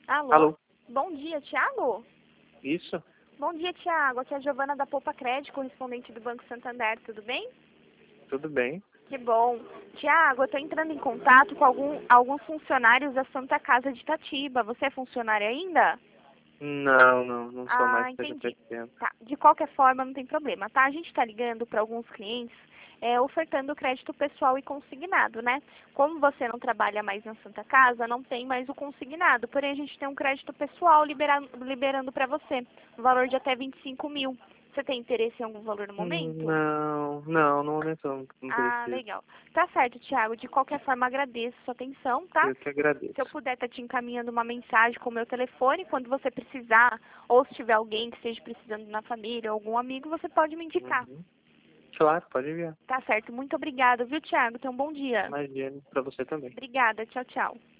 Alô? Alô? Bom dia, Thiago? Isso? Bom dia, Thiago. Aqui é a Giovana da Poupa Crédito, correspondente do Banco Santander. Tudo bem? Tudo bem? Que bom. Tiago, eu estou entrando em contato com alguns funcionários da Santa Casa de Itatiba. Você é funcionário ainda? Não sou mais, Ah, já entendi. faz tempo. Tá. De qualquer forma, não tem problema, tá? A gente está ligando para alguns clientes ofertando crédito pessoal e consignado, né? Como você não trabalha mais na Santa Casa, não tem mais o consignado. Porém, a gente tem um crédito pessoal liberando para você, no valor de até 25 mil. Você tem interesse em algum valor no momento? No momento não Ah, preciso. legal. Tá certo, Thiago. De qualquer forma, agradeço sua atenção, tá? Eu que agradeço. Se eu puder estar te encaminhando uma mensagem com o meu telefone, quando você precisar, ou se tiver alguém que esteja precisando na família, ou algum amigo, você pode me indicar. Claro, pode enviar. Tá certo. Muito obrigada, viu, Thiago? Tenha um bom dia. Imagina, pra você também. Obrigada. Tchau, tchau.